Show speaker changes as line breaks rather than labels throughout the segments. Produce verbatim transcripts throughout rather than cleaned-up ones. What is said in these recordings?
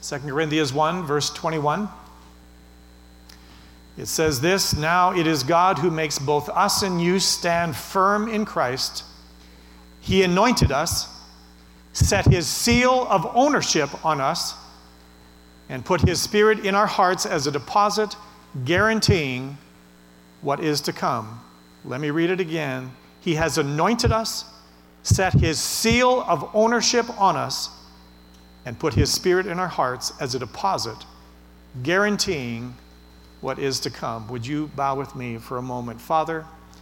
Second Corinthians one, verse twenty-one. It says this, "Now it is God who makes both us and you stand firm in Christ. He anointed us, set his seal of ownership on us, and put his Spirit in our hearts as a deposit, guaranteeing what is to come." Let me read it again. He has anointed us, set his seal of ownership on us, and put his Spirit in our hearts as a deposit, guaranteeing what is to come. Would you bow with me for a moment? Father,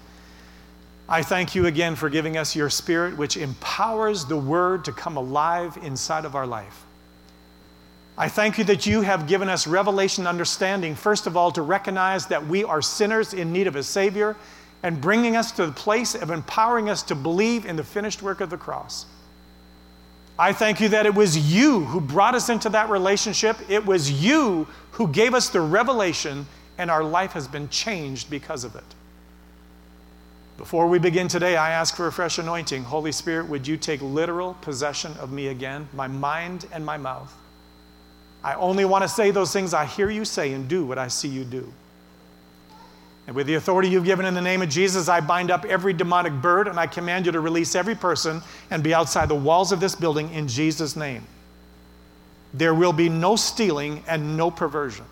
I thank you again for giving us your Spirit, which empowers the Word to come alive inside of our life. I thank you that you have given us revelation understanding, first of all, to recognize that we are sinners in need of a Savior, and bringing us to the place of empowering us to believe in the finished work of the cross. I thank you that it was you who brought us into that relationship. It was you who gave us the revelation, and our life has been changed because of it. Before we begin today, I ask for a fresh anointing. Holy Spirit, would you take literal possession of me again, my mind and my mouth? I only want to say those things I hear you say and do what I see you do. And with the authority you've given in the name of Jesus, I bind up every demonic bird, and I command you to release every person and be outside the walls of this building in Jesus' name. There will be no stealing and no perversion.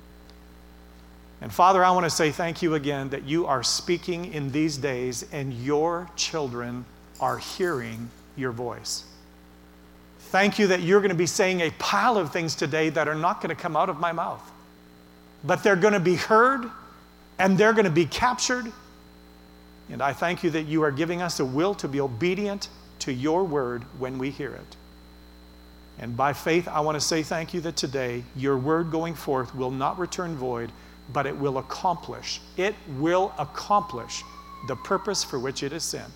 And Father, I want to say thank you again that you are speaking in these days, and your children are hearing your voice. Thank you that you're going to be saying a pile of things today that are not going to come out of my mouth, but they're going to be heard and they're going to be captured. And I thank you that you are giving us a will to be obedient to your word when we hear it. And by faith, I want to say thank you that today your word going forth will not return void, but it will accomplish. It will accomplish the purpose for which it is sent.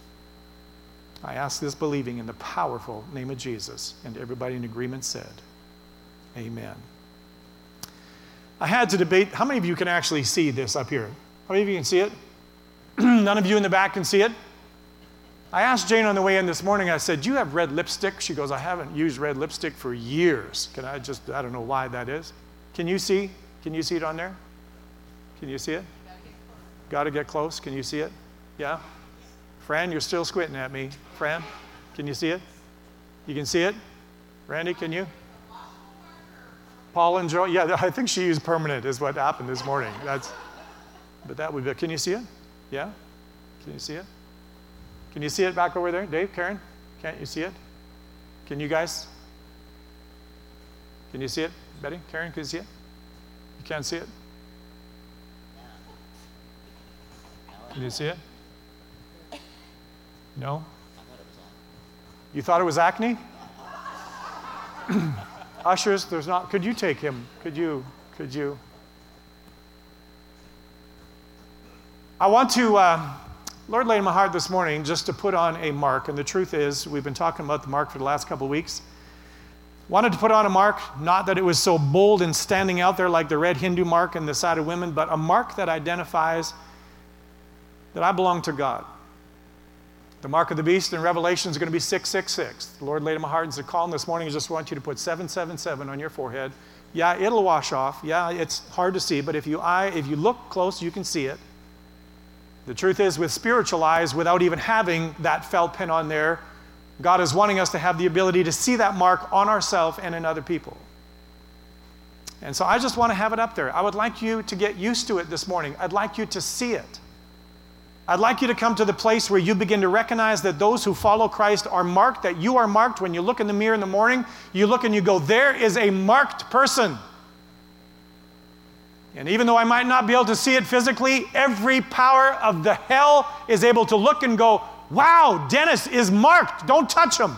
I ask this believing in the powerful name of Jesus. And everybody in agreement said, amen. I had to debate, how many of you can actually see this up here? How many of you can see it? None of you in the back can see it? I asked Jane on the way in this morning, I said, do you have red lipstick? She goes, I haven't used red lipstick for years. Can I just, I don't know why that is. Can you see? Can you see it on there? Can you see it? Got to get close. Can you see it? Yeah? Fran, you're still squinting at me. Fran, can you see it? You can see it? Randy, can you? Paul and Joe, yeah, I think she used permanent is what happened this morning. That's, but that would be, can you see it? Yeah? Can you see it? Can you see it back over there? Dave, Karen, can't you see it? Can you guys? Can you see it? Betty, Karen, can you see it? You can't see it? Can you see it? No? You thought it was acne? Ushers, there's not, could you take him? Could you, could you? I want to, uh, Lord laid in my heart this morning just to put on a mark, and the truth is, we've been talking about the mark for the last couple of weeks. Wanted to put on a mark, not that it was so bold and standing out there like the red Hindu mark in the side of women, but a mark that identifies that I belong to God. The mark of the beast in Revelation is going to be six six six. The Lord laid in my heart and said, Colin, this morning I just want you to put seven seven seven on your forehead. Yeah, it'll wash off. Yeah, it's hard to see, but if you eye, if you look close, you can see it. The truth is, with spiritual eyes, without even having that felt pin on there, God is wanting us to have the ability to see that mark on ourselves and in other people. And so I just want to have it up there. I would like you to get used to it this morning. I'd like you to see it. I'd like you to come to the place where you begin to recognize that those who follow Christ are marked, that you are marked. When you look in the mirror in the morning, you look and you go, there is a marked person. And even though I might not be able to see it physically, every power of the hell is able to look and go, wow, Dennis is marked. Don't touch him.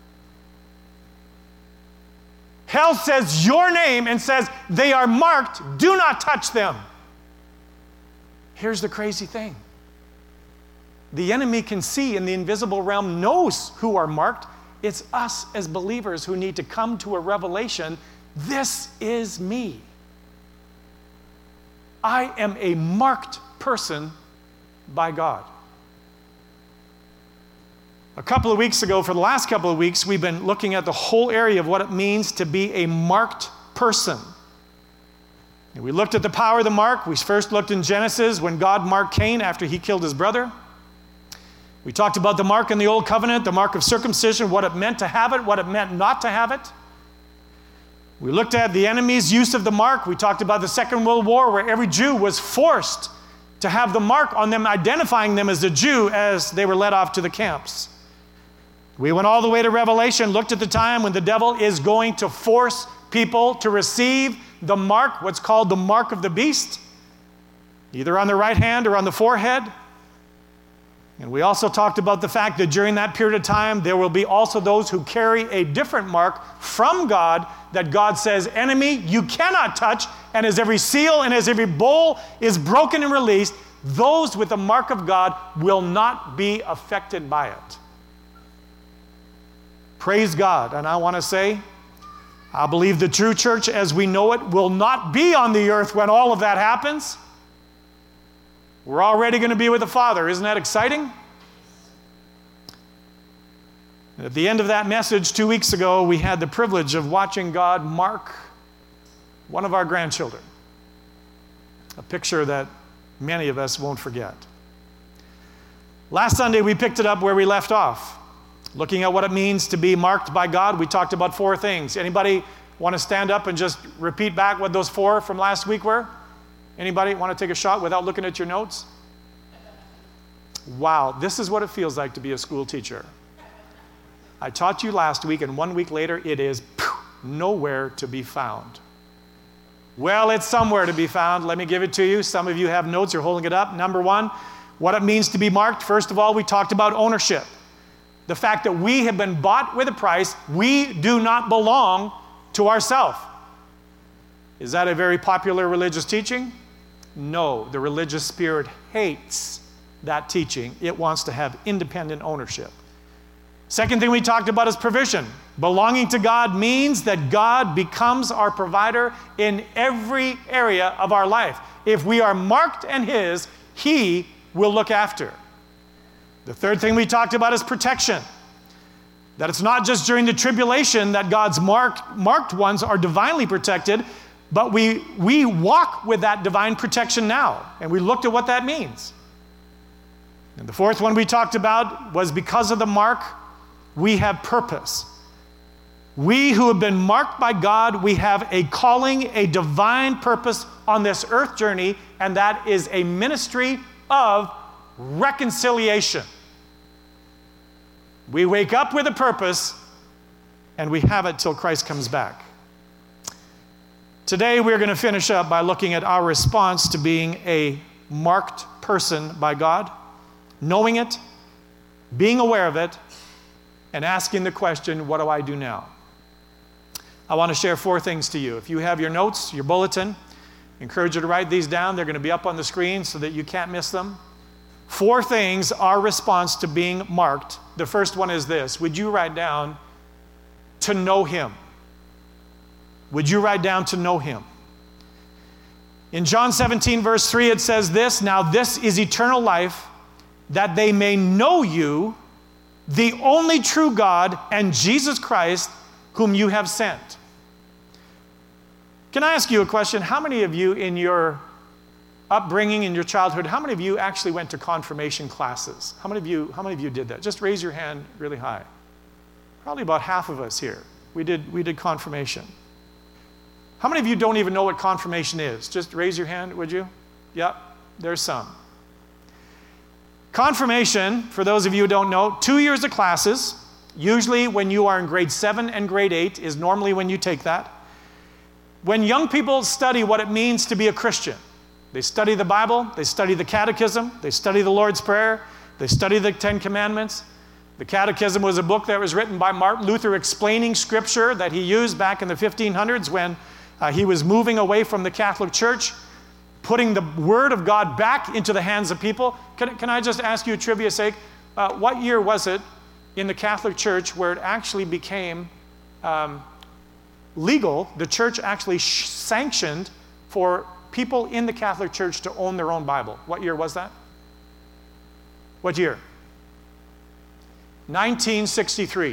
Hell says your name and says they are marked. Do not touch them. Here's the crazy thing. The enemy can see in the invisible realm, knows who are marked. It's us as believers who need to come to a revelation. This is me. I am a marked person by God. A couple of weeks ago, for the last couple of weeks, we've been looking at the whole area of what it means to be a marked person. And we looked at the power of the mark. We first looked in Genesis when God marked Cain after he killed his brother. We talked about the mark in the Old Covenant, the mark of circumcision, what it meant to have it, what it meant not to have it. We looked at the enemy's use of the mark. We talked about the Second World War, where every Jew was forced to have the mark on them, identifying them as a Jew as they were led off to the camps. We went all the way to Revelation, looked at the time when the devil is going to force people to receive the mark, what's called the mark of the beast, either on the right hand or on the forehead. And we also talked about the fact that during that period of time, there will be also those who carry a different mark from God that God says, enemy, you cannot touch. And as every seal and as every bowl is broken and released, those with the mark of God will not be affected by it. Praise God. And I want to say, I believe the true church as we know it will not be on the earth when all of that happens. We're already going to be with the Father. Isn't that exciting? And at the end of that message two weeks ago, we had the privilege of watching God mark one of our grandchildren. A picture that many of us won't forget. Last Sunday, we picked it up where we left off. Looking at what it means to be marked by God, we talked about four things. Anybody want to stand up and just repeat back what those four from last week were? Anybody want to take a shot without looking at your notes? Wow, this is what it feels like to be a school teacher. I taught you last week, and one week later, it is phew, nowhere to be found. Well, it's somewhere to be found. Let me give it to you. Some of you have notes. You're holding it up. Number one, what it means to be marked. First of all, we talked about ownership. The fact that we have been bought with a price. We do not belong to ourselves. Is that a very popular religious teaching? No, the religious spirit hates that teaching. It wants to have independent ownership. Second thing we talked about is provision. Belonging to God means that God becomes our provider in every area of our life. If we are marked and His, He will look after. The third thing we talked about is protection. That it's not just during the tribulation that God's marked, marked ones are divinely protected, but we, we walk with that divine protection now. And we looked at what that means. And the fourth one we talked about was because of the mark, we have purpose. We who have been marked by God, we have a calling, a divine purpose on this earth journey, and that is a ministry of reconciliation. We wake up with a purpose, and we have it till Christ comes back. Today, we're going to finish up by looking at our response to being a marked person by God, knowing it, being aware of it, and asking the question, what do I do now? I want to share four things to you. If you have your notes, your bulletin, I encourage you to write these down. They're going to be up on the screen so that you can't miss them. Four things, our response to being marked. The first one is this. Would you write down to know Him? Would you write down to know Him? In John seventeen, verse three, it says this, now this is eternal life, that they may know you, the only true God, and Jesus Christ, whom you have sent. Can I ask you a question? How many of you in your upbringing, in your childhood, how many of you actually went to confirmation classes? How many of you, how many of you did that? Just raise your hand really high. Probably about half of us here. We did, we did confirmation. How many of you don't even know what confirmation is? Just raise your hand, would you? Yep, there's some. Confirmation, for those of you who don't know, two years of classes, usually when you are in grade seven and grade eight is normally when you take that. When young people study what it means to be a Christian, they study the Bible, they study the Catechism, they study the Lord's Prayer, they study the Ten Commandments. The Catechism was a book that was written by Martin Luther explaining Scripture that he used back in the fifteen hundreds when uh, he was moving away from the Catholic Church, putting the Word of God back into the hands of people. Can, can I just ask you a trivia sake? Uh, what year was it in the Catholic Church where it actually became um, legal? The church actually sh- sanctioned for people in the Catholic Church to own their own Bible. What year was that? What year? nineteen sixty-three.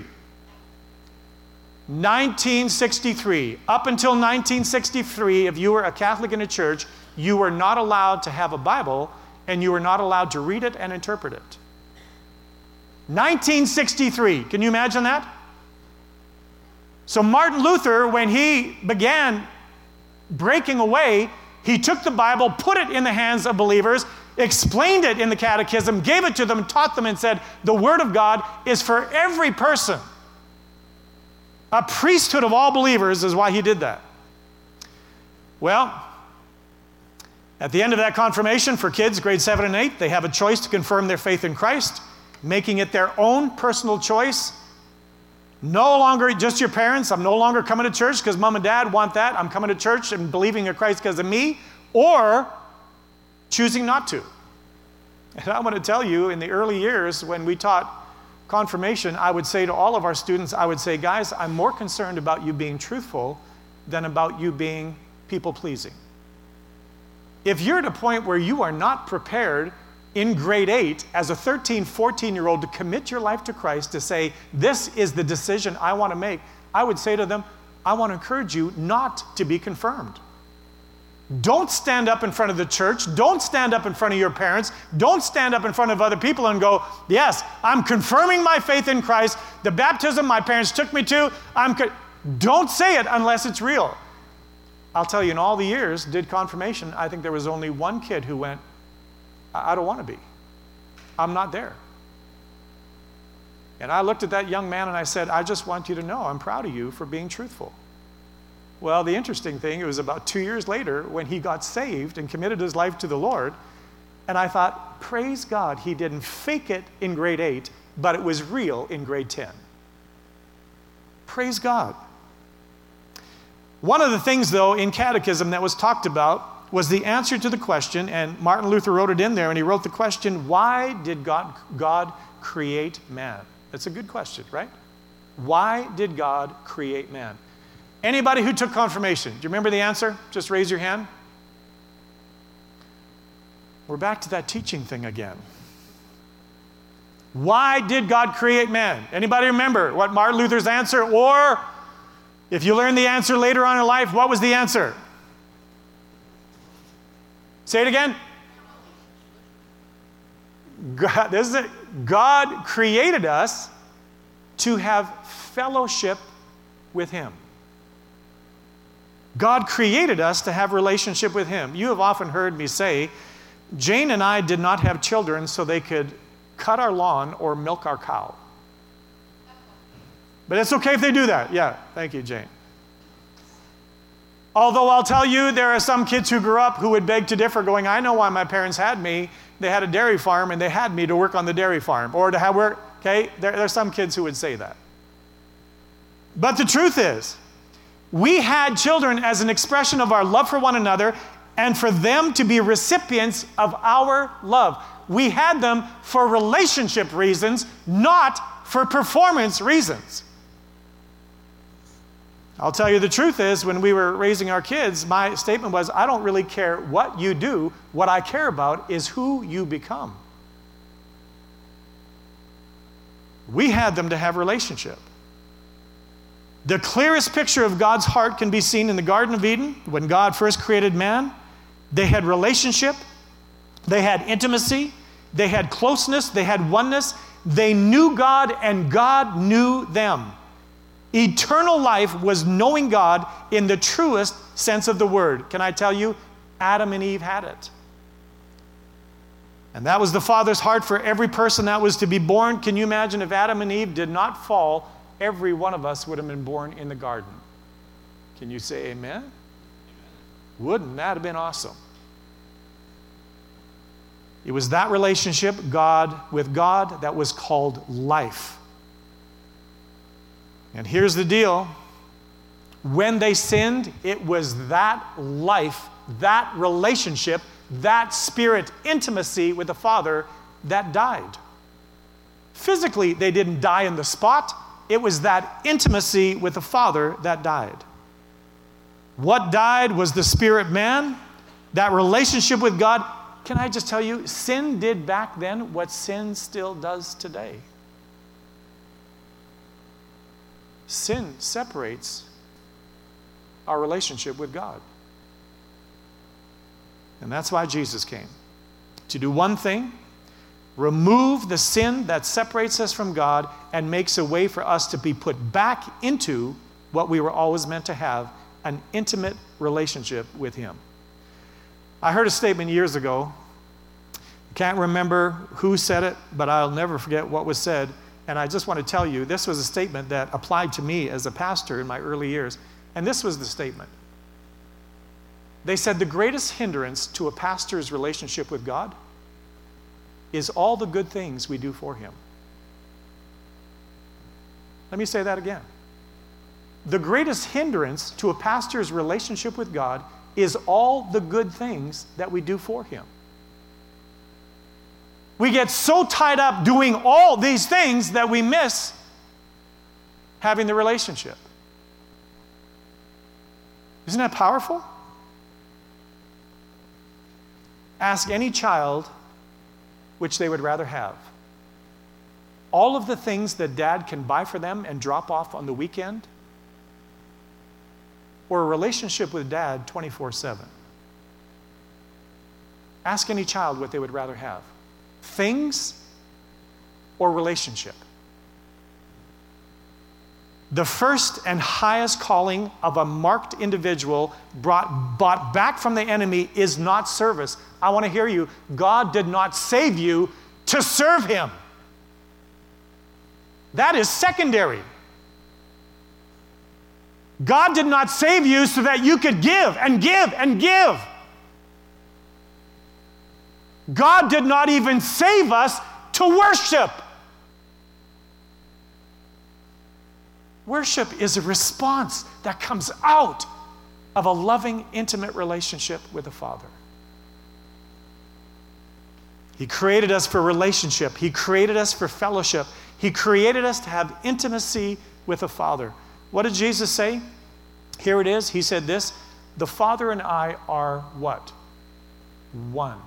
nineteen sixty-three. Up until nineteen sixty-three, if you were a Catholic in a church, you were not allowed to have a Bible, and you were not allowed to read it and interpret it. nineteen sixty-three. Can you imagine that? So Martin Luther, when he began breaking away, he took the Bible, put it in the hands of believers, explained it in the catechism, gave it to them, taught them, and said, the Word of God is for every person. A priesthood of all believers is why he did that. Well, at the end of that confirmation for kids, grade seven and eight, they have a choice to confirm their faith in Christ, making it their own personal choice. No longer just your parents. I'm no longer coming to church because mom and dad want that. I'm coming to church and believing in Christ because of me, or choosing not to. And I want to tell you, in the early years when we taught confirmation, I would say to all of our students, I would say, guys, I'm more concerned about you being truthful than about you being people-pleasing. If you're at a point where you are not prepared in grade eight as a thirteen, fourteen-year-old to commit your life to Christ, to say, this is the decision I want to make, I would say to them, I want to encourage you not to be confirmed. Don't stand up in front of the church. Don't stand up in front of your parents. Don't stand up in front of other people and go, yes, I'm confirming my faith in Christ. The baptism my parents took me to, I'm co-. Don't say it unless it's real. I'll tell you, in all the years, did confirmation, I think there was only one kid who went, I, I don't want to be. I'm not there. And I looked at that young man and I said, I just want you to know I'm proud of you for being truthful. Well, the interesting thing, it was about two years later when he got saved and committed his life to the Lord. And I thought, praise God, he didn't fake it in grade eight, but it was real in grade ten. Praise God. One of the things, though, in catechism that was talked about was the answer to the question, and Martin Luther wrote it in there, and he wrote the question, why did God, God create man? That's a good question, right? Why did God create man? Anybody who took confirmation, do you remember the answer? Just raise your hand. We're back to that teaching thing again. Why did God create man? Anybody remember what Martin Luther's answer? Or if you learn the answer later on in life, what was the answer? Say it again. God, this is it. God created us to have fellowship with Him. God created us to have relationship with Him. You have often heard me say, Jane and I did not have children so they could cut our lawn or milk our cow. But it's okay if they do that. Yeah, thank you, Jane. Although I'll tell you, there are some kids who grew up who would beg to differ, going, I know why my parents had me. They had a dairy farm and they had me to work on the dairy farm or to have work. Okay, there, there are some kids who would say that. But the truth is, we had children as an expression of our love for one another and for them to be recipients of our love. We had them for relationship reasons, not for performance reasons. I'll tell you the truth is, when we were raising our kids, my statement was, I don't really care what you do. What I care about is who you become. We had them to have relationship. The clearest picture of God's heart can be seen in the Garden of Eden. When God first created man, they had relationship, they had intimacy, they had closeness, they had oneness. They knew God and God knew them. Eternal life was knowing God in the truest sense of the word. Can I tell you, Adam and Eve had it. And that was the Father's heart for every person that was to be born. Can you imagine if Adam and Eve did not fall, every one of us would have been born in the garden? Can you say amen? Amen. Wouldn't that have been awesome? It was that relationship, God with God, that was called life. And here's the deal. When they sinned, it was that life, that relationship, that spirit intimacy with the Father that died. Physically, they didn't die in the spot. It was that intimacy with the Father that died. What died was the spirit man, that relationship with God. Can I just tell you, sin did back then what sin still does today. Sin separates our relationship with God. And that's why Jesus came. To do one thing, remove the sin that separates us from God and makes a way for us to be put back into what we were always meant to have, an intimate relationship with Him. I heard a statement years ago. I can't remember who said it, but I'll never forget what was said. And I just want to tell you, this was a statement that applied to me as a pastor in my early years. And this was the statement. They said the greatest hindrance to a pastor's relationship with God is all the good things we do for Him. Let me say that again. The greatest hindrance to a pastor's relationship with God is all the good things that we do for Him. We get so tied up doing all these things that we miss having the relationship. Isn't that powerful? Ask any child which they would rather have. All of the things that dad can buy for them and drop off on the weekend, or a relationship with dad twenty-four seven. Ask any child what they would rather have. Things or relationship. The first and highest calling of a marked individual brought, bought back from the enemy is not service. I want to hear you. God did not save you to serve Him. That is secondary. God did not save you so that you could give and give and give. God did not even save us to worship. Worship is a response that comes out of a loving, intimate relationship with the Father. He created us for relationship. He created us for fellowship. He created us to have intimacy with the Father. What did Jesus say? Here it is. He said this, the Father and I are what? One.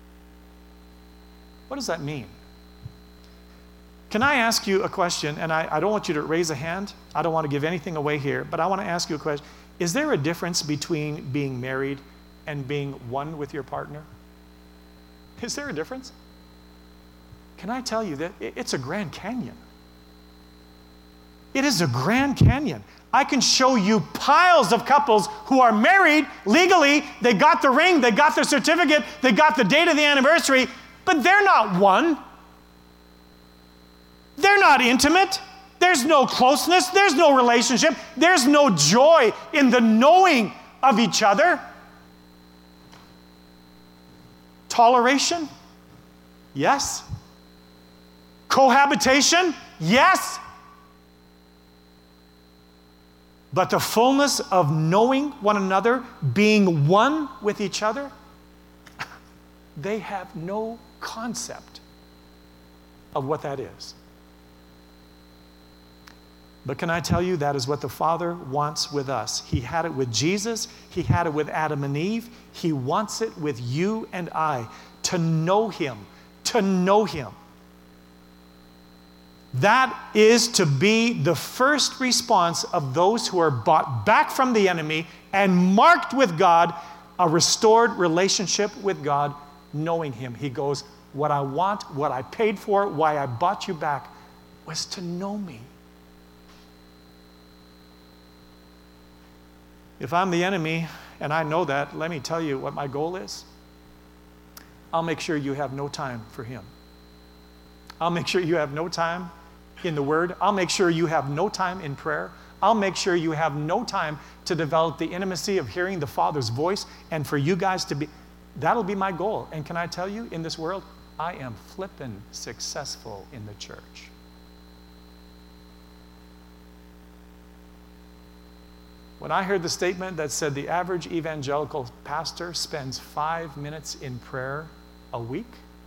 What does that mean? Can I ask you a question? And I, I don't want you to raise a hand. I don't want to give anything away here, but I want to ask you a question. Is there a difference between being married and being one with your partner? Is there a difference? Can I tell you that it's a Grand Canyon? It is a Grand Canyon. I can show you piles of couples who are married legally. They got the ring, they got the certificate, they got the date of the anniversary, but they're not one. They're not intimate. There's no closeness. There's no relationship. There's no joy in the knowing of each other. Toleration? Yes. Cohabitation? Yes. But the fullness of knowing one another, being one with each other, they have no concept of what that is. But can I tell you, that is what the Father wants with us. He had it with Jesus. He had it with Adam and Eve. He wants it with you and I, to know Him, to know Him. That is to be the first response of those who are bought back from the enemy and marked with God, a restored relationship with God, knowing Him. He goes, what I want, what I paid for, why I bought you back, was to know me. If I'm the enemy, and I know that, let me tell you what my goal is. I'll make sure you have no time for Him. I'll make sure you have no time in the Word. I'll make sure you have no time in prayer. I'll make sure you have no time to develop the intimacy of hearing the Father's voice, and for you guys to be, that'll be my goal. And can I tell you, in this world, I am flippin' successful in the church. When I heard the statement that said the average evangelical pastor spends five minutes in prayer a week,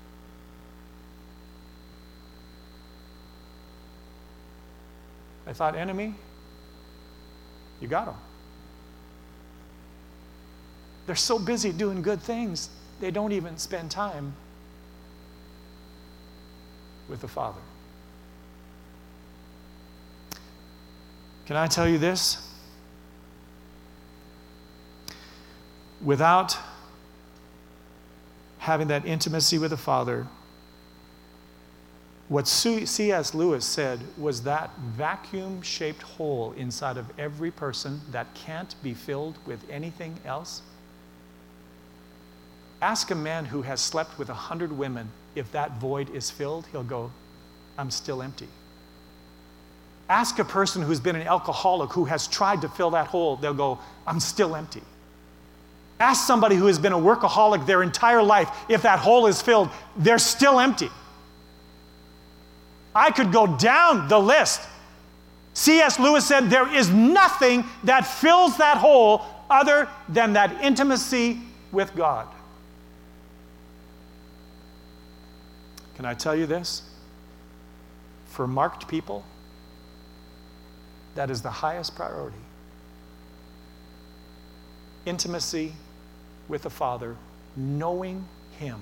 I thought, enemy, you got them. They're so busy doing good things, they don't even spend time with the Father. Can I tell you this? Without having that intimacy with the Father, what C S Lewis said was that vacuum-shaped hole inside of every person that can't be filled with anything else. Ask a man who has slept with a hundred women if that void is filled, he'll go, I'm still empty. Ask a person who's been an alcoholic who has tried to fill that hole, they'll go, I'm still empty. Ask somebody who has been a workaholic their entire life, if that hole is filled, they're still empty. I could go down the list. C S Lewis said there is nothing that fills that hole other than that intimacy with God. Can I tell you this? For marked people, that is the highest priority. Intimacy with the Father, knowing Him.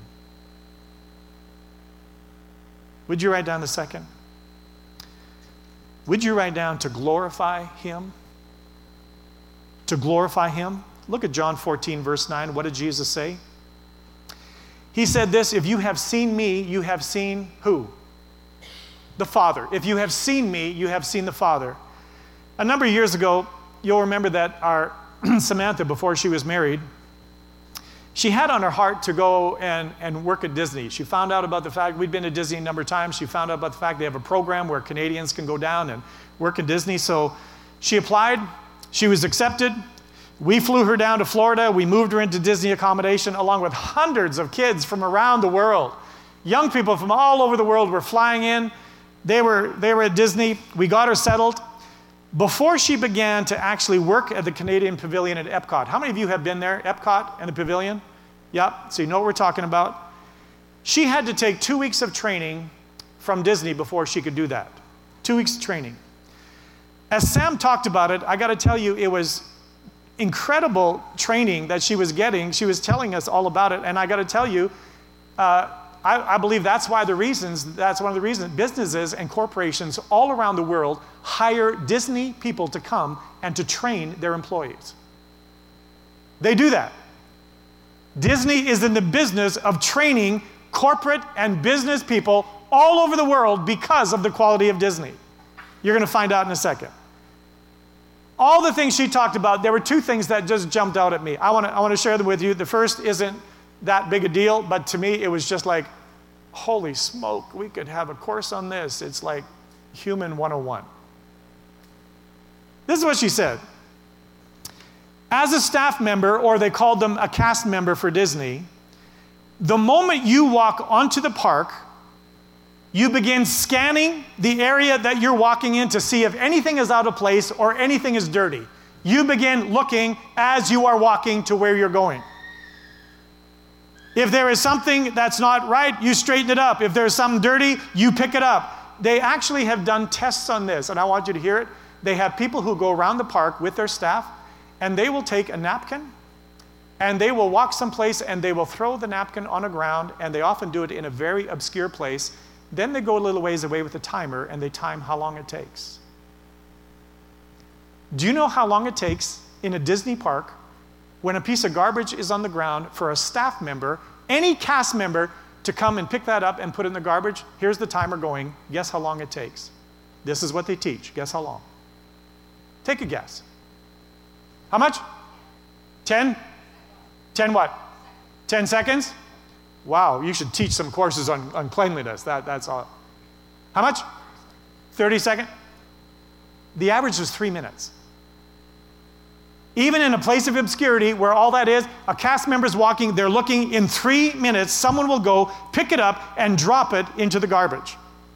Would you write down the second? Would you write down to glorify Him? To glorify Him? Look at John fourteen, verse nine. What did Jesus say? He said this, if you have seen me, you have seen who? The Father. If you have seen me, you have seen the Father. A number of years ago, you'll remember that our Samantha, before she was married, she had on her heart to go and, and work at Disney. She found out about the fact, we'd been to Disney a number of times, she found out about the fact they have a program where Canadians can go down and work at Disney. So she applied, she was accepted. We flew her down to Florida. We moved her into Disney accommodation along with hundreds of kids from around the world. Young people from all over the world were flying in. They were, they were at Disney. We got her settled. Before she began to actually work at the Canadian Pavilion at Epcot, how many of you have been there, Epcot and the Pavilion? Yep, so you know what we're talking about. She had to take two weeks of training from Disney before she could do that. Two weeks of training. As Sam talked about it, I got to tell you, it was incredible training that she was getting. She was telling us all about it, and I got to tell you, uh, I, I believe that's why the reasons, that's one of the reasons businesses and corporations all around the world hire Disney people to come and to train their employees. They do that. Disney is in the business of training corporate and business people all over the world because of the quality of Disney. You're going to find out in a second. All the things she talked about, there were two things that just jumped out at me. I want to I want to share them with you. The first isn't that big a deal, but to me it was just like, holy smoke, we could have a course on this. It's like Human one oh one. This is what she said. As a staff member, or they called them a cast member for Disney, the moment you walk onto the park, you begin scanning the area that you're walking in to see if anything is out of place or anything is dirty. You begin looking as you are walking to where you're going. If there is something that's not right, you straighten it up. If there's something dirty, you pick it up. They actually have done tests on this, and I want you to hear it. They have people who go around the park with their staff, and they will take a napkin, and they will walk someplace, and they will throw the napkin on the ground, and they often do it in a very obscure place. Then they go a little ways away with a timer, and they time how long it takes. Do you know how long it takes in a Disney park when a piece of garbage is on the ground for a staff member, any cast member, to come and pick that up and put it in the garbage? Here's the timer going. Guess how long it takes. This is what they teach. Guess how long? Take a guess. How much? Ten? Ten what? Ten seconds? Wow, you should teach some courses on, on cleanliness. That, that's all. How much? thirty seconds? The average was three minutes. Even in a place of obscurity where all that is, a cast member's walking, they're looking, in three minutes, someone will go, pick it up, and drop it into the garbage.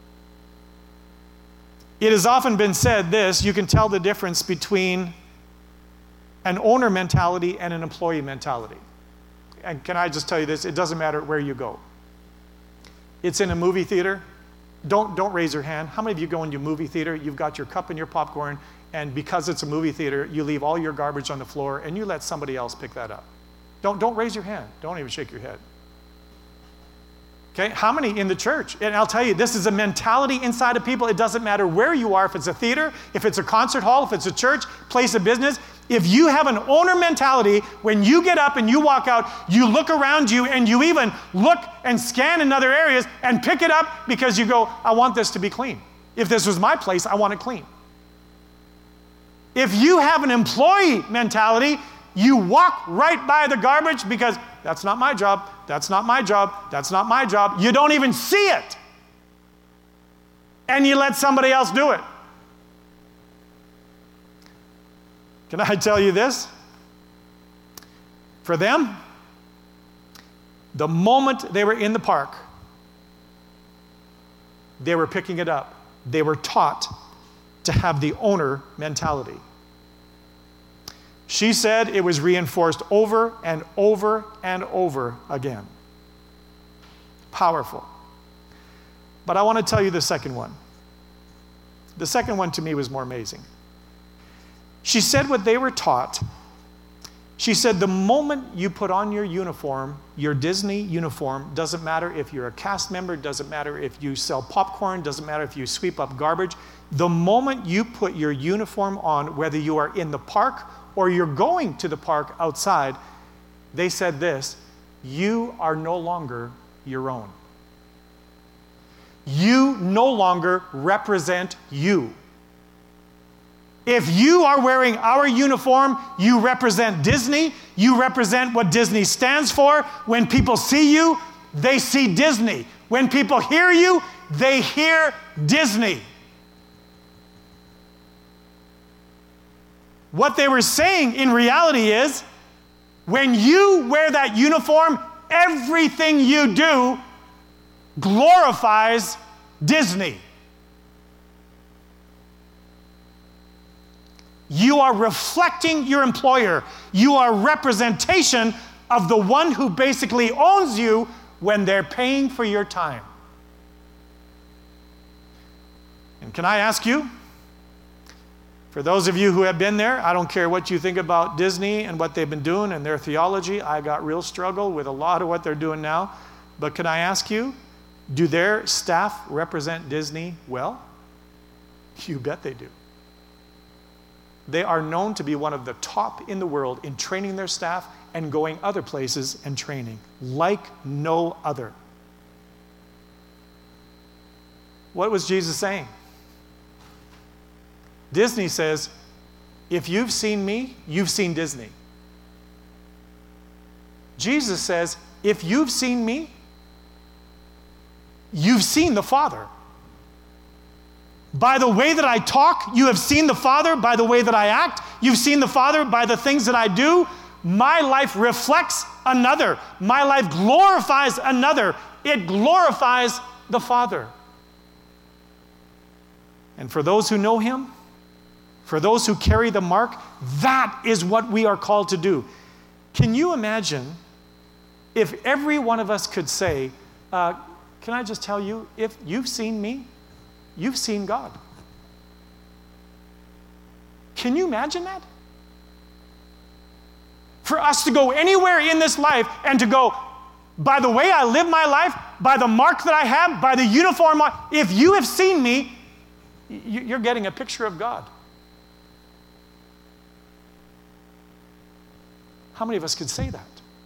It has often been said this, you can tell the difference between an owner mentality and an employee mentality. And can I just tell you this, it doesn't matter where you go. It's in a movie theater. Don't, don't raise your hand. How many of you go into a movie theater, you've got your cup and your popcorn, and because it's a movie theater, you leave all your garbage on the floor and you let somebody else pick that up? Don't, don't raise your hand. Don't even shake your head. Okay, how many in the church? And I'll tell you, this is a mentality inside of people. It doesn't matter where you are, if it's a theater, if it's a concert hall, if it's a church, place of business. If you have an owner mentality, when you get up and you walk out, you look around you and you even look and scan in other areas and pick it up because you go, I want this to be clean. If this was my place, I want it clean. If you have an employee mentality, you walk right by the garbage because that's not my job, that's not my job, that's not my job. You don't even see it. And you let somebody else do it. Can I tell you this? For them, the moment they were in the park, they were picking it up. They were taught to have the owner mentality. She said it was reinforced over and over and over again. Powerful. But I want to tell you the second one. The second one to me was more amazing. She said what they were taught. She said the moment you put on your uniform, your Disney uniform, doesn't matter if you're a cast member, doesn't matter if you sell popcorn, doesn't matter if you sweep up garbage. The moment you put your uniform on, whether you are in the park or you're going to the park outside, they said this, you are no longer your own. You no longer represent you. If you are wearing our uniform, you represent Disney. You represent what Disney stands for. When people see you, they see Disney. When people hear you, they hear Disney. What they were saying in reality is, when you wear that uniform, everything you do glorifies Disney. You are reflecting your employer. You are representation of the one who basically owns you when they're paying for your time. And can I ask you, for those of you who have been there, I don't care what you think about Disney and what they've been doing and their theology. I got real struggle with a lot of what they're doing now. But can I ask you, do their staff represent Disney well? You bet they do. They are known to be one of the top in the world in training their staff and going other places and training like no other. What was Jesus saying? Disney says, if you've seen me, you've seen Disney. Jesus says, if you've seen me, you've seen the Father. By the way that I talk, you have seen the Father. By the way that I act, you've seen the Father. By the things that I do, my life reflects another. My life glorifies another. It glorifies the Father. And for those who know Him, for those who carry the mark, that is what we are called to do. Can you imagine if every one of us could say, uh, can I just tell you, if you've seen me, you've seen God. Can you imagine that? For us to go anywhere in this life and to go, by the way I live my life, by the mark that I have, by the uniform, if you have seen me, you're getting a picture of God. How many of us could say that?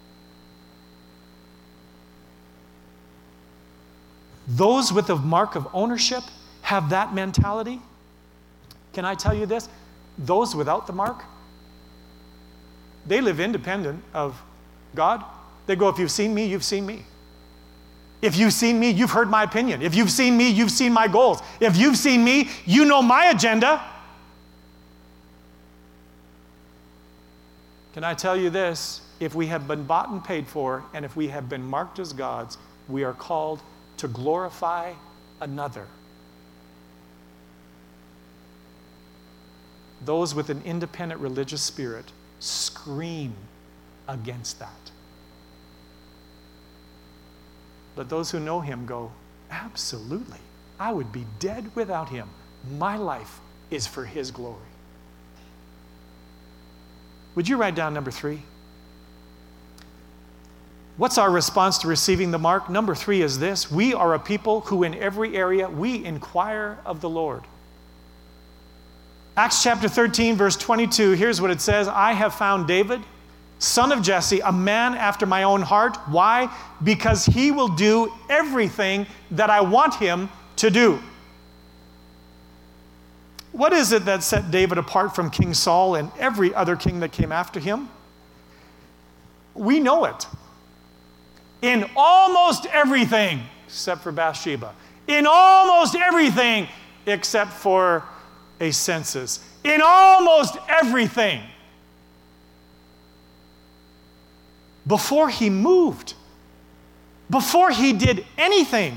Those with the mark of ownership have that mentality. Can I tell you this? Those without the mark, they live independent of God. They go, if you've seen me, you've seen me. If you've seen me, you've heard my opinion. If you've seen me, you've seen my goals. If you've seen me, you know my agenda. Can I tell you this? If we have been bought and paid for, and if we have been marked as God's, we are called to glorify another. Those with an independent religious spirit scream against that. But those who know Him go, absolutely. I would be dead without Him. My life is for His glory. Would you write down number three? What's our response to receiving the mark? Number three is this: we are a people who in every area we inquire of the Lord. Acts chapter thirteen, verse twenty-two, here's what it says: I have found David, son of Jesse, a man after my own heart. Why? Because he will do everything that I want him to do. What is it that set David apart from King Saul and every other king that came after him? We know it. In almost everything, except for Bathsheba. In almost everything, except for a census. In almost everything. Before he moved, before he did anything,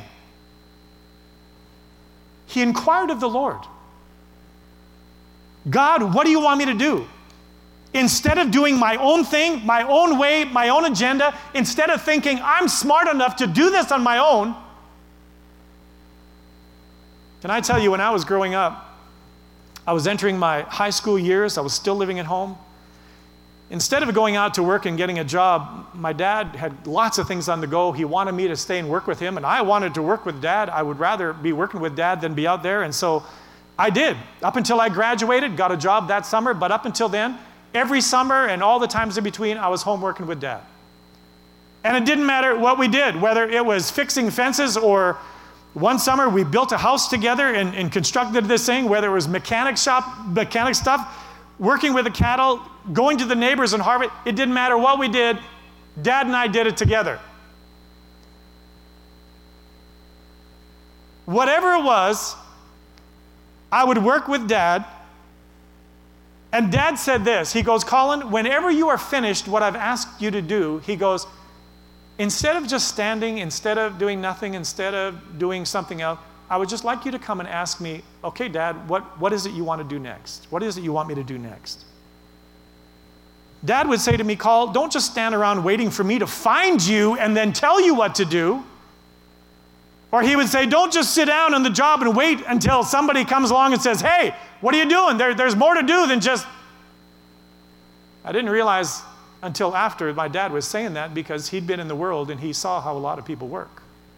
he inquired of the Lord. God, what do you want me to do? Instead of doing my own thing, my own way, my own agenda, instead of thinking I'm smart enough to do this on my own, can I tell you, when I was growing up, I was entering my high school years, I was still living at home. Instead of going out to work and getting a job, my dad had lots of things on the go. He wanted me to stay and work with him, and I wanted to work with Dad. I would rather be working with Dad than be out there, and so I did. Up until I graduated, got a job that summer, but up until then, every summer and all the times in between, I was home working with Dad. And it didn't matter what we did, whether it was fixing fences or one summer we built a house together and, and constructed this thing, whether it was mechanic shop, mechanic stuff, working with the cattle, going to the neighbors and harvest. It didn't matter what we did. Dad and I did it together. Whatever it was, I would work with Dad. And Dad said this. He goes, Colin, whenever you are finished what I've asked you to do, he goes, instead of just standing, instead of doing nothing, instead of doing something else, I would just like you to come and ask me, okay, Dad, what, what is it you want to do next? What is it you want me to do next? Dad would say to me, Col, don't just stand around waiting for me to find you and then tell you what to do. Or he would say, don't just sit down on the job and wait until somebody comes along and says, hey, what are you doing? There, there's more to do than just... I didn't realize until after my dad was saying that, because he'd been in the world and he saw how a lot of people work.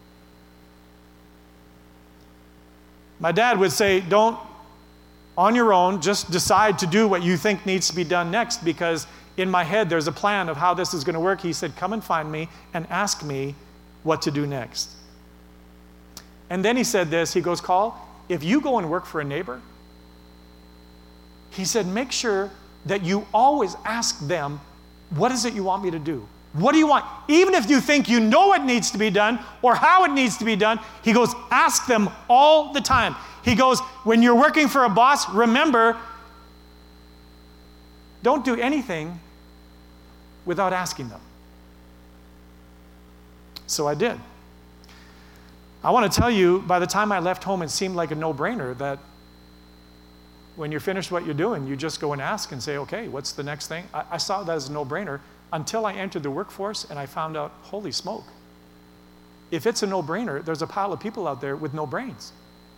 My dad would say, don't, on your own, just decide to do what you think needs to be done next, because in my head there's a plan of how this is going to work. He said, come and find me and ask me what to do next. And then he said this, he goes, Col, if you go and work for a neighbor, he said, make sure that you always ask them, what is it you want me to do? What do you want? Even if you think you know what needs to be done or how it needs to be done, he goes, ask them all the time. He goes, when you're working for a boss, remember, don't do anything without asking them. So I did. I want to tell you, by the time I left home, it seemed like a no-brainer that when you're finished what you're doing, you just go and ask and say, okay, what's the next thing? I, I saw that as a no-brainer until I entered the workforce and I found out, holy smoke. If it's a no-brainer, there's a pile of people out there with no brains.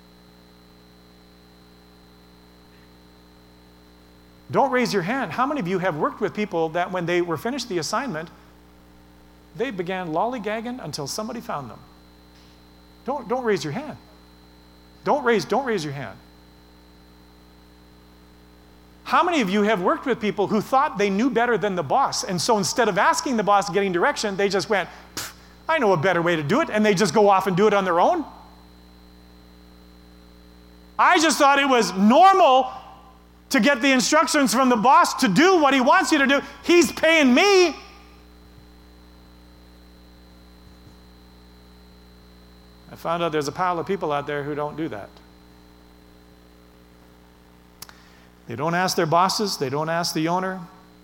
Don't raise your hand. How many of you have worked with people that when they were finished the assignment, they began lollygagging until somebody found them? Don't, don't raise your hand. Don't raise, don't raise your hand. How many of you have worked with people who thought they knew better than the boss, and so instead of asking the boss, getting direction, they just went, I know a better way to do it, and they just go off and do it on their own? I just thought it was normal to get the instructions from the boss to do what he wants you to do. He's paying me. I found out there's a pile of people out there who don't do that. They don't ask their bosses. They don't ask the owner.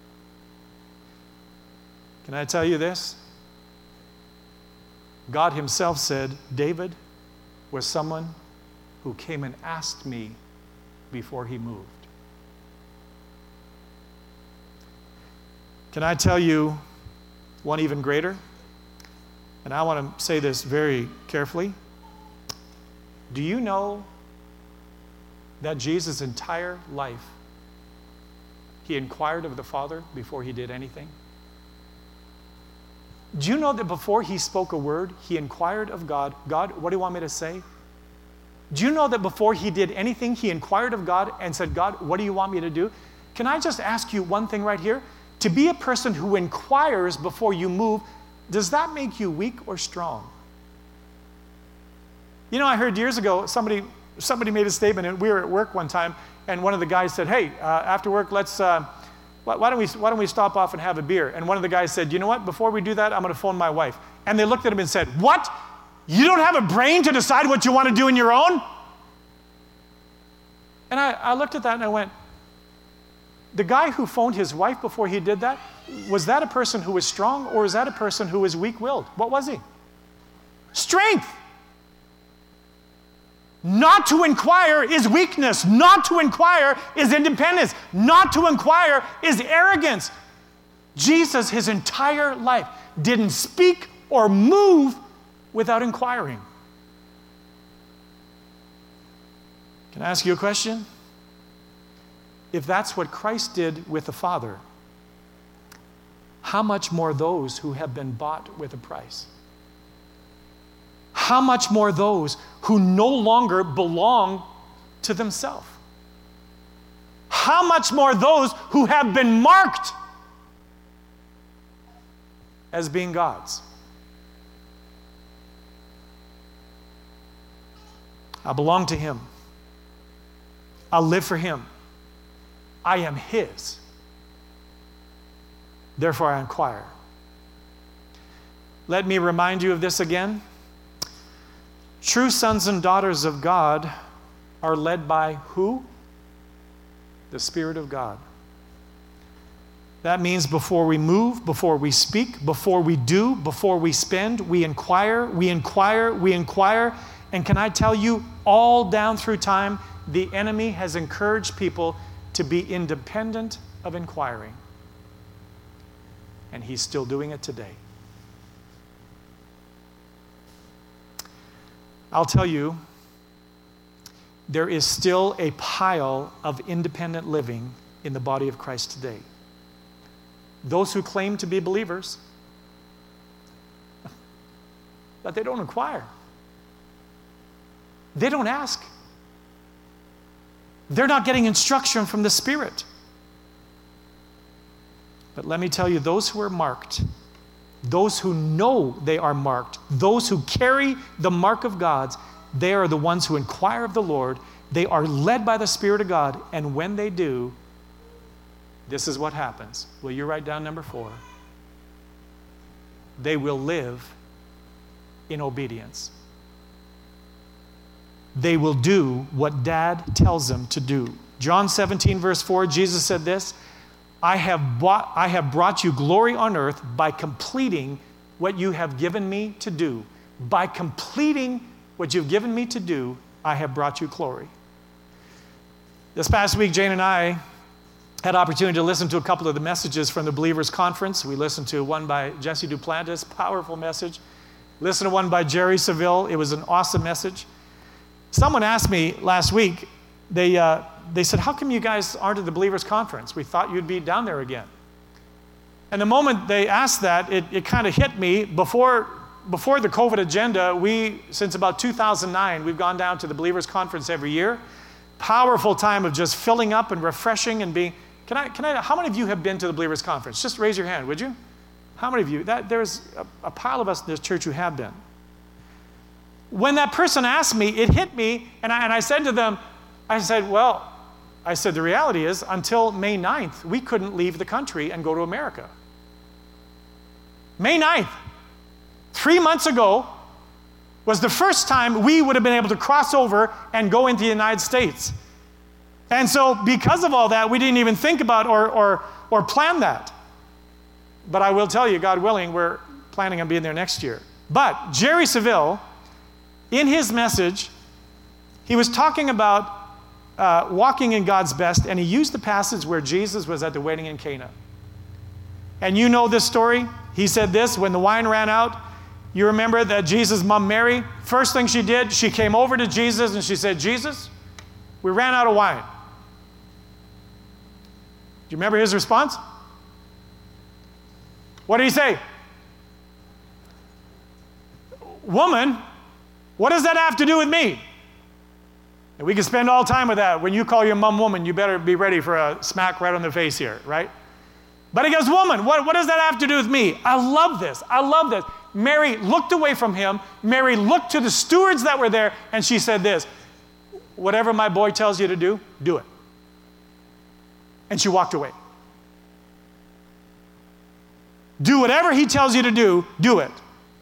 Can I tell you this? God himself said, David was someone who came and asked me before he moved. Can I tell you one even greater? And I want to say this very carefully. Do you know that Jesus' entire life, he inquired of the Father before he did anything? Do you know that before he spoke a word, he inquired of God, God, what do you want me to say? Do you know that before he did anything, he inquired of God and said, God, what do you want me to do? Can I just ask you one thing right here? To be a person who inquires before you move, does that make you weak or strong? You know, I heard years ago, somebody somebody made a statement, and we were at work one time, and one of the guys said, hey, uh, after work, let's, uh, why, why, don't we, why don't we stop off and have a beer? And one of the guys said, you know what, before we do that, I'm going to phone my wife. And they looked at him and said, what? You don't have a brain to decide what you want to do on your own? And I, I looked at that and I went, the guy who phoned his wife before he did that, was that a person who was strong, or is that a person who was weak-willed? What was he? Strength. Not to inquire is weakness. Not to inquire is independence. Not to inquire is arrogance. Jesus, his entire life, didn't speak or move without inquiring. Can I ask you a question? If that's what Christ did with the Father, how much more those who have been bought with a price? How much more those who no longer belong to themselves? How much more those who have been marked as being God's? I belong to him. I live for him. I am his. Therefore I inquire. Let me remind you of this again. True sons and daughters of God are led by who? The Spirit of God. That means before we move, before we speak, before we do, before we spend, we inquire, we inquire, we inquire. And can I tell you, all down through time, the enemy has encouraged people to be independent of inquiring. And he's still doing it today. I'll tell you, there is still a pile of independent living in the body of Christ today. Those who claim to be believers, but they don't inquire. They don't ask. They're not getting instruction from the Spirit. But let me tell you, those who are marked, those who know they are marked, those who carry the mark of God, they are the ones who inquire of the Lord. They are led by the Spirit of God. And when they do, this is what happens. Will you write down number four? They will live in obedience. They will do what Dad tells them to do. John seventeen, verse four, Jesus said this, I have, bought, I have brought you glory on earth by completing what you have given me to do. By completing what you've given me to do, I have brought you glory. This past week, Jane and I had opportunity to listen to a couple of the messages from the Believers Conference. We listened to one by Jesse Duplantis, powerful message. Listened to one by Jerry Saville. It was an awesome message. Someone asked me last week, they, uh, they said, how come you guys aren't at the Believers Conference? We thought you'd be down there again. And the moment they asked that, it, it kind of hit me. Before, before the COVID agenda, we, since about two thousand nine, we've gone down to the Believers Conference every year. Powerful time of just filling up and refreshing and being, can I, can I, how many of you have been to the Believers Conference? Just raise your hand, would you? How many of you? That, there's a, a pile of us in this church who have been. When that person asked me, it hit me, and I, and I said to them, I said, well, I said, the reality is, until May ninth, we couldn't leave the country and go to America. May ninth, three months ago, was the first time we would have been able to cross over and go into the United States. And so because of all that, we didn't even think about or, or, or plan that. But I will tell you, God willing, we're planning on being there next year. But Jerry Saville, in his message, he was talking about uh, walking in God's best, and he used the passage where Jesus was at the wedding in Cana. And you know this story. He said this, when the wine ran out, you remember that Jesus' mom Mary, first thing she did, she came over to Jesus and she said, Jesus, we ran out of wine. Do you remember his response? What did he say? Woman, what does that have to do with me? And we can spend all time with that. When you call your mom woman, you better be ready for a smack right on the face here, right? But he goes, woman, what, what does that have to do with me? I love this. I love this. Mary looked away from him. Mary looked to the stewards that were there, and she said this, whatever my boy tells you to do, do it. And she walked away. Do whatever he tells you to do, do it.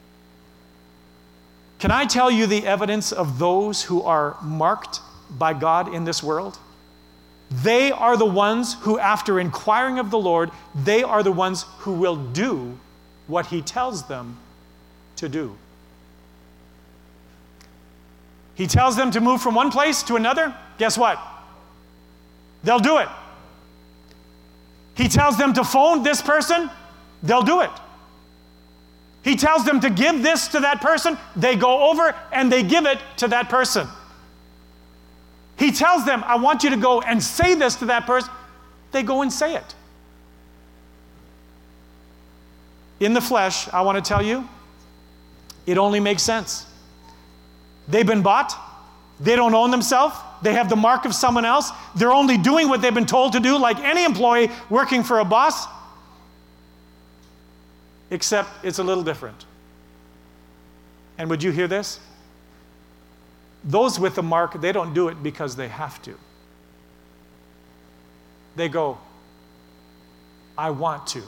Can I tell you the evidence of those who are marked by God in this world? They are the ones who, after inquiring of the Lord, they are the ones who will do what he tells them to do. He tells them to move from one place to another. Guess what? They'll do it. He tells them to phone this person. They'll do it. He tells them to give this to that person. They go over and they give it to that person. He tells them, I want you to go and say this to that person. They go and say it. In the flesh, I want to tell you, it only makes sense. They've been bought. They don't own themselves. They have the mark of someone else. They're only doing what they've been told to do, like any employee working for a boss. Except it's a little different. And would you hear this? Those with the mark, they don't do it because they have to. They go, I want to.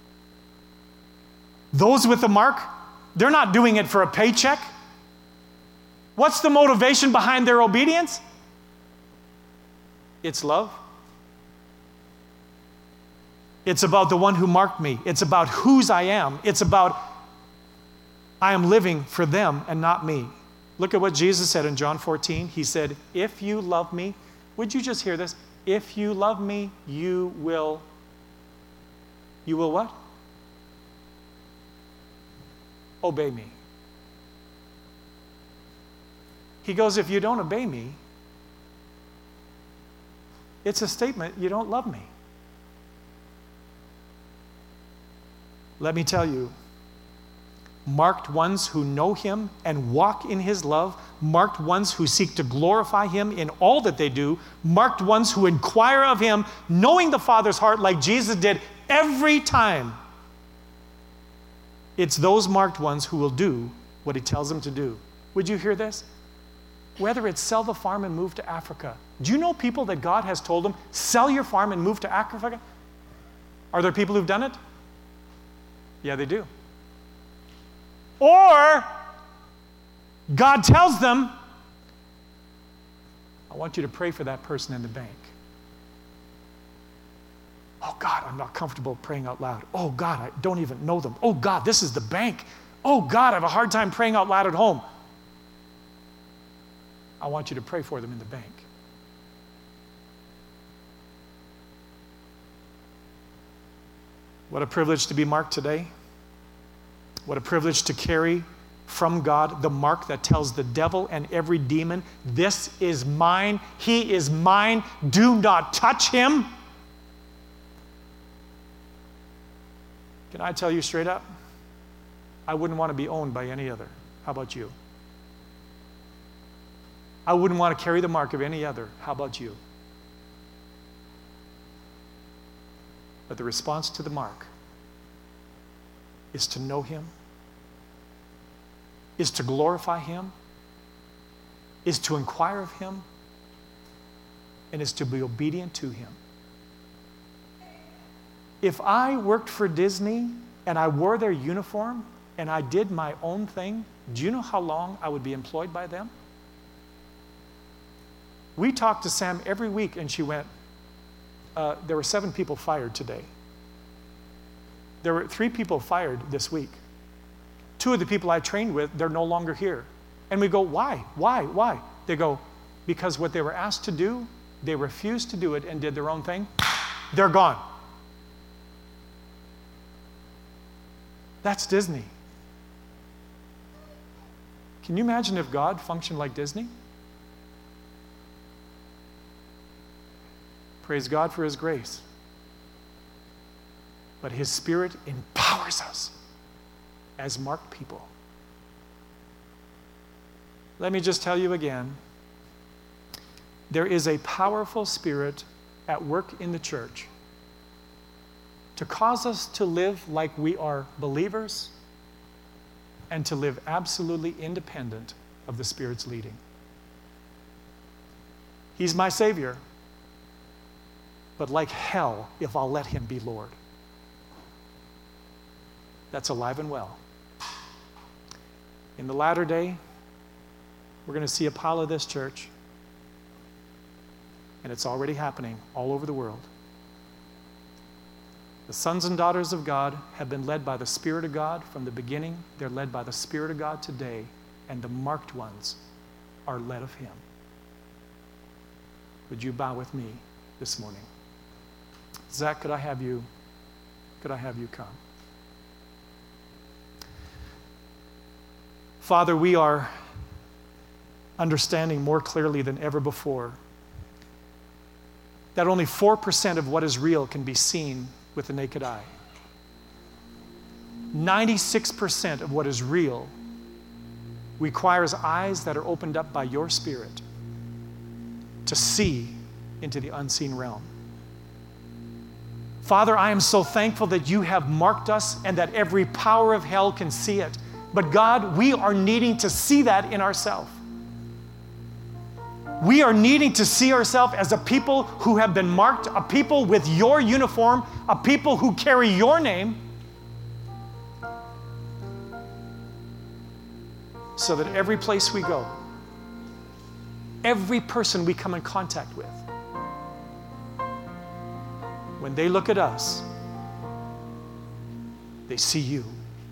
Those with the mark, they're not doing it for a paycheck. What's the motivation behind their obedience? It's love. It's about the one who marked me. It's about whose I am. It's about I am living for them and not me. Look at what Jesus said in John fourteen. He said, if you love me, would you just hear this? If you love me, you will, you will what? Obey me. He goes, if you don't obey me, it's a statement, you don't love me. Let me tell you, marked ones who know him and walk in his love, marked ones who seek to glorify him in all that they do, marked ones who inquire of him, knowing the Father's heart like Jesus did every time. It's those marked ones who will do what he tells them to do. Would you hear this? Whether it's sell the farm and move to Africa. Do you know people that God has told them, sell your farm and move to Africa? Are there people who've done it? Yeah, they do. Or God tells them, I want you to pray for that person in the bank. Oh God, I'm not comfortable praying out loud. Oh God, I don't even know them. Oh God, this is the bank. Oh God, I have a hard time praying out loud at home. I want you to pray for them in the bank. What a privilege to be marked today. What a privilege to carry from God the mark that tells the devil and every demon, this is mine, he is mine, do not touch him. Can I tell you straight up? I wouldn't want to be owned by any other. How about you? I wouldn't want to carry the mark of any other. How about you? But the response to the mark is to know him, is to glorify him, is to inquire of him, and is to be obedient to him. If I worked for Disney and I wore their uniform and I did my own thing, do you know how long I would be employed by them? We talked to Sam every week and she went, uh, there were seven people fired today. There were three people fired this week. Two of the people I trained with, they're no longer here. And we go, why? Why? Why? They go, because what they were asked to do, they refused to do it and did their own thing. They're gone. That's Disney. Can you imagine if God functioned like Disney? Praise God for his grace. But his Spirit empowers us as marked people Let me just tell you again, there is a powerful spirit at work in the church to cause us to live like we are believers and to live absolutely independent of the Spirit's leading. He's my Savior, but like hell if I'll let him be Lord. That's alive and well. In the latter day, we're going to see a pile of this church, and it's already happening all over the world. The sons and daughters of God have been led by the Spirit of God from the beginning. They're led by the Spirit of God today, and the marked ones are led of him. Would you bow with me this morning? Zach, could I have you, could I have you come? Father, we are understanding more clearly than ever before that only four percent of what is real can be seen with the naked eye. ninety-six percent of what is real requires eyes that are opened up by your Spirit to see into the unseen realm. Father, I am so thankful that you have marked us and that every power of hell can see it. But God, we are needing to see that in ourselves. We are needing to see ourselves as a people who have been marked, a people with your uniform, a people who carry your name, so that every place we go, every person we come in contact with, when they look at us, they see you.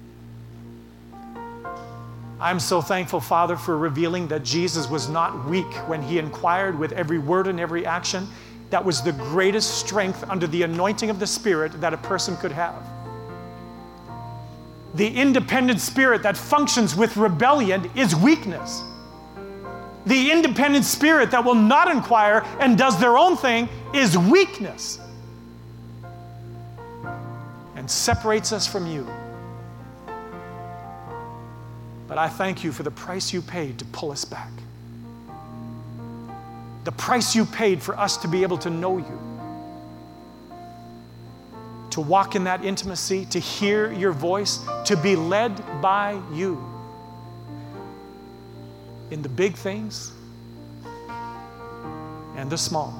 I'm so thankful, Father, for revealing that Jesus was not weak when he inquired with every word and every action. That was the greatest strength under the anointing of the Spirit that a person could have. The independent spirit that functions with rebellion is weakness. The independent spirit that will not inquire and does their own thing is weakness, and separates us from you. But I thank you for the price you paid to pull us back. The price you paid for us to be able to know you, to walk in that intimacy, to hear your voice, to be led by you in the big things and the small.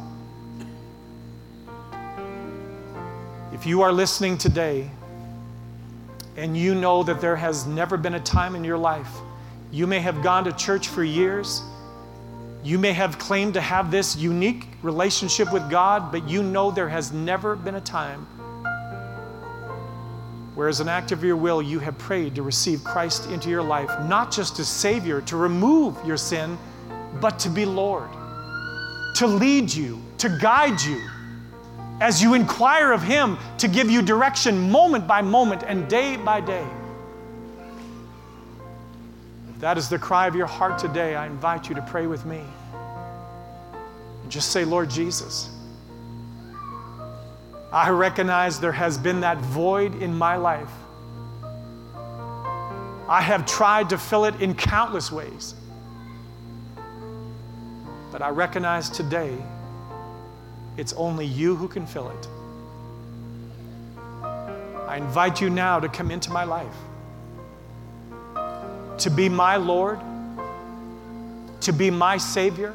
If you are listening today and you know that there has never been a time in your life, you may have gone to church for years, you may have claimed to have this unique relationship with God, but you know there has never been a time where as an act of your will, you have prayed to receive Christ into your life, not just as Savior, to remove your sin, but to be Lord, to lead you, to guide you, as you inquire of him to give you direction moment by moment and day by day. If that is the cry of your heart today, I invite you to pray with me. And just say, Lord Jesus, I recognize there has been that void in my life. I have tried to fill it in countless ways. But I recognize today it's only you who can fill it. I invite you now to come into my life, to be my Lord, to be my Savior.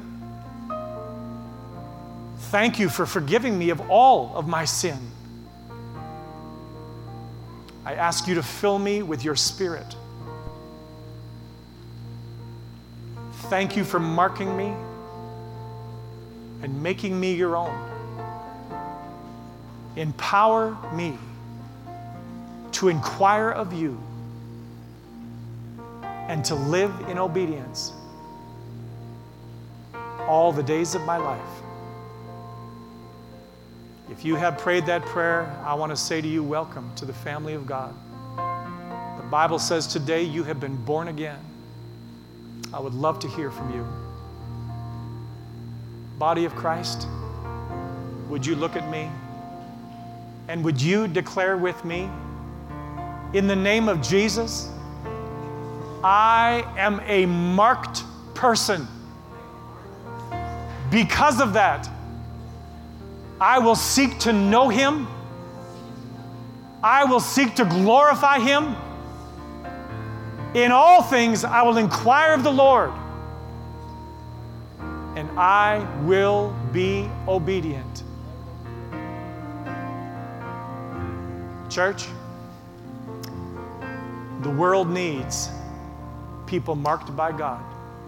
Thank you for forgiving me of all of my sin. I ask you to fill me with your Spirit. Thank you for marking me and making me your own. Empower me to inquire of you and to live in obedience all the days of my life. If you have prayed that prayer, I want to say to you, welcome to the family of God. The Bible says today you have been born again. I would love to hear from you. Body of Christ, would you look at me? And would you declare with me, in the name of Jesus, I am a marked person. Because of that, I will seek to know Him. I will seek to glorify Him. In all things, I will inquire of the Lord, and I will be obedient. Church, the world needs people marked by God,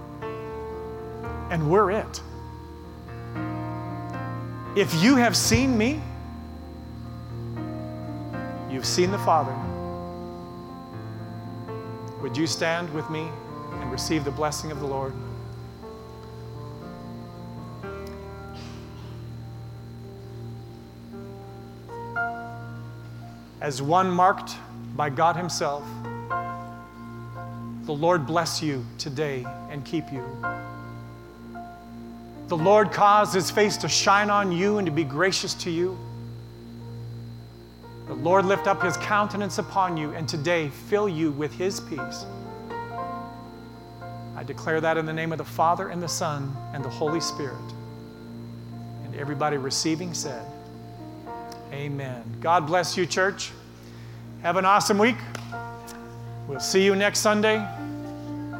and we're it. If you have seen me, you've seen the Father. Would you stand with me and receive the blessing of the Lord? As one marked by God Himself, the Lord bless you today and keep you. The Lord cause His face to shine on you and to be gracious to you. The Lord lift up His countenance upon you and today fill you with His peace. I declare that in the name of the Father and the Son and the Holy Spirit. And everybody receiving said, amen. God bless you, church. Have an awesome week. We'll see you next Sunday.